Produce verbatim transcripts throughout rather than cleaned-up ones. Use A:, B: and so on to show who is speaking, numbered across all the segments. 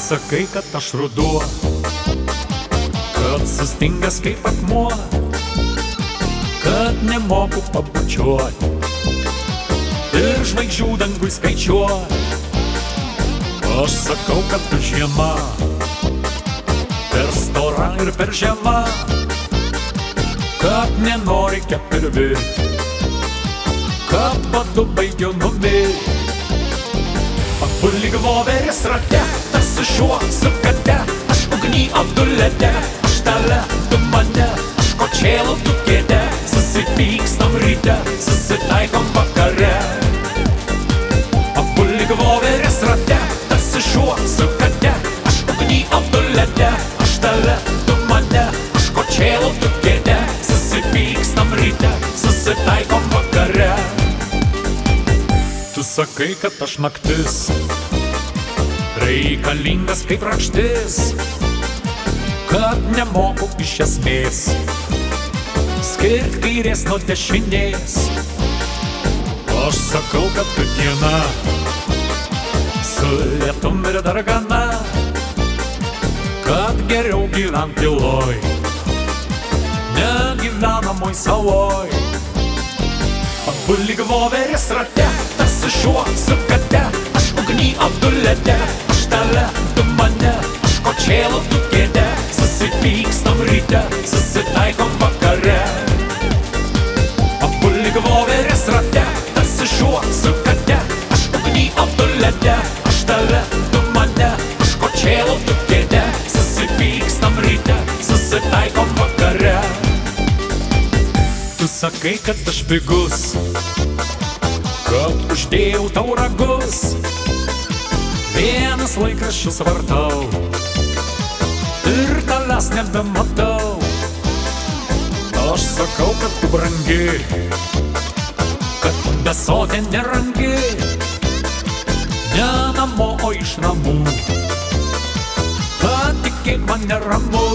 A: sakai, kad aš ruduo, kad sustingęs kaip akmuo, kad nemoku pabučiuoti ir žvaigždžių dangui skaičiuoti. Aš sakau, kad tu žiema, per stora ir per žema, kad nenori keturvirti, kad badu baigiu numirti. Abu lyg voveris rate, tarsi šuo su kate, aš ugny apdulete, aš tale, tu mane, aš kočėlu, tu kėde, susipykstam ryte, susitaikom vakare. Abu lyg voveris rate, tarsi šuo su kate, aš ugny apdulete, aš tale, tu mane, aš kočėlu, tu kėde, susipykstam ryte, susitaikom vakare. Tu sakai, kad aš naktis, reikalingas kaip rakštis, kad nemoku iš esmės skirt kairės nuo dešinės. Aš sakau, kad tu diena, su lietum ir dargana, kad geriau gyvent tyloj, negyvenamoj saloj. Abu lyg voveris rate, tarsi šuo su kate, aš ugny apdulete, aš tale, tu mane, aš kočėlu, tu kėde, susipykstam ryte, susitaikom vakare. Abu lyg voveris rate, tarsi šuo su kate, aš ugny apdulete, aš tale, tu mane, aš kočėlu, tu kėde, susipykstam ryte, susitaikom vakare. Tu sakai, kad aš pigus, kad uždėjau tau ragus, vienas laikraščius vartau ir tavęs nebematau. Aš sakau, kad tu brangi, kad besotė nerangi, ne namo, o iš namų, patikėk man neramu.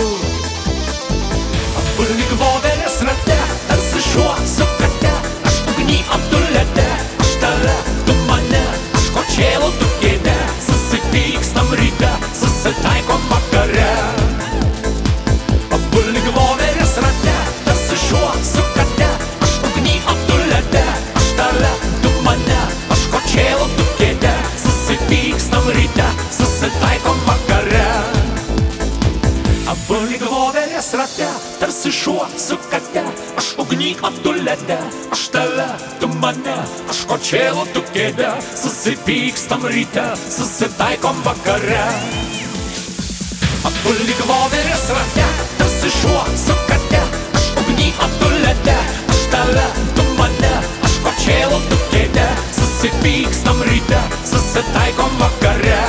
A: Abu lyg voveris rate, tarsi šuo su kate, aš ugny apdulete, aš tale, tu mane, aš kočėlu, tu kėde, susipykstam ryte, susitaikom vakare. Abu lyg voveris rate, tarsi šuo su kate, aš ugny apdulete, aš tale, tu mane, aš kočėlu, tu kėde, susipykstam ryte, susitaikom vakare. Abu lyg voveris rate, tarsi šuo su kate, aš ugny apdulete, aš tale, tu mane, aš kočėlu, tu kėde, susipykstam ryte, susitaikom vakare. Abu lyg voveris rate, tarsi šuo su kate, aš ugny apdulete, aš tale, tu mane, aš kočėlu, tu kėde, susipykstam ryte, susitaikom vakare.